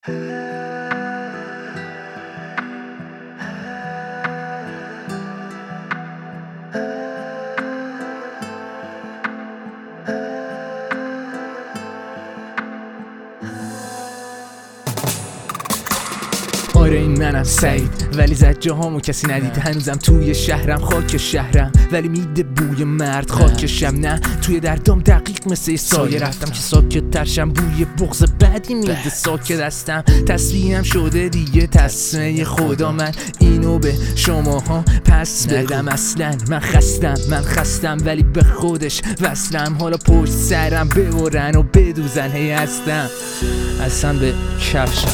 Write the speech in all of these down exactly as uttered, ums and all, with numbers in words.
آره این منم سعید، ولی زد جاهامو کسی ندید. هنوزم توی شهرم، خاک شهرم، ولی میده بوی مرد خاکشم. نه توی دردام دقیق مثل سایه رفتم که ساکت ترشم. بوی بغض بدی میده ساکت هستم. تصویرم شده دیگه تصمیه خدا. من اینو به شماها پس بدم. اصلا من خستم، من خستم ولی به خودش وصلم. حالا پشت سرم ببرن و بدوزن هی هستم اصلا به کفشم.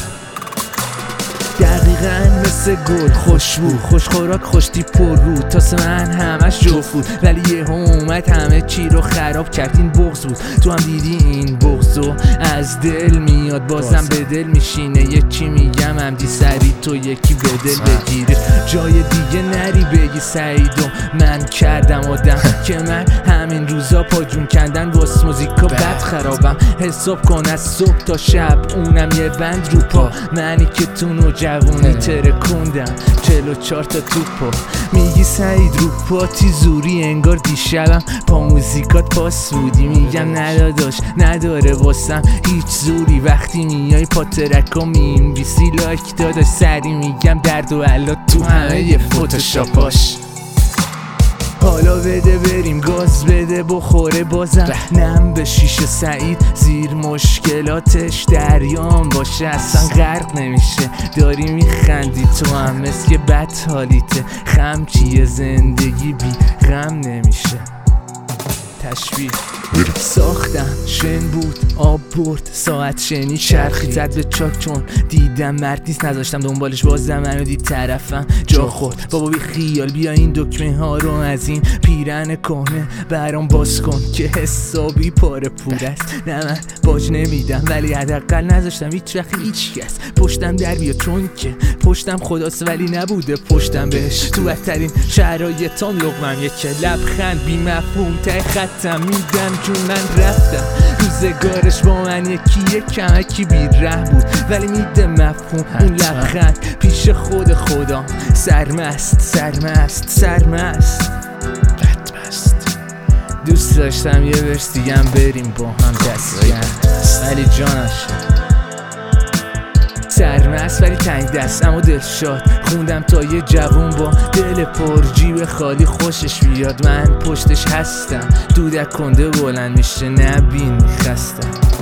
دقیقاً مثل گل خوشبو، خوش خوراک خوش تیپ و رو. تاسه من همش جفت بود ولی یه اومد همه چی رو خراب کرد. این بغض بود، تو هم دیدی این بغضو از دل میاد بازم به دل میشینه. یه چی میگم همدی سری تو یکی به دل بگیری. جای دیگه نری بگی سعیدو من کردم آدم که من همین روزا پا جون کندن واس موزیکا بد خرابم. حساب کن از صبح تا شب اونم یه بند رو پا. منی که تو نو جوونی ترکوندم چهل و چهار تا توپا. میگی سعید رو پاتی زوری انگار دیشبم پا موزیکات پاس بودی. میگم نداداش نداره واسم هیچ زوری. وقتی میای پا ترکا مینویسی لایک داداش سری میگم درد و علا تو همه یه فوتوشاپاش. حالا بده بریم گاز بده بخوره بازم نم به شیشه سعید زیر مشکلاتش دریام باشه اصلا غرق نمیشه. داری میخندی تو هم مثل که بد حالیته. خم چیه زندگی بی غم نمیشه. تشبیه ساختم شن بود آب برد ساعت شنی چرخی زد به چاک چون دیدم مرد نیست. نذاشتم دنبالش بازم منو دید طرفم جا خورد. بابا بی خیال بیا این دکمه ها رو از این پیرن کهنه برام باز کن که حسابی پاره پور است. نه من باج نمیدم ولی حداقل نذاشتم هیچ وقت هیچ کس پشتم در بیا چون که پشتم خداست ولی نبوده پشتم بهش. تو بدترین شرایطام لقمم یک لبخند بی مفهوم ته خطم میدم جون من رفتم. روزگارش با من یکی کمکی بیره بود ولی میده مفهوم اون لبخند پیش خود خدا. سرمست سرمست سرمست بدمست. دوست داشتم یه ورس دیگم بریم با هم دست گرم ولی جانش سرمست ولی تنگ دست اما دل شاد. خوندم تا یه جوون با دل پر جیب خالی خوشش بیاد. من پشتش هستم دودک کنده بلند میشه نبین خستم.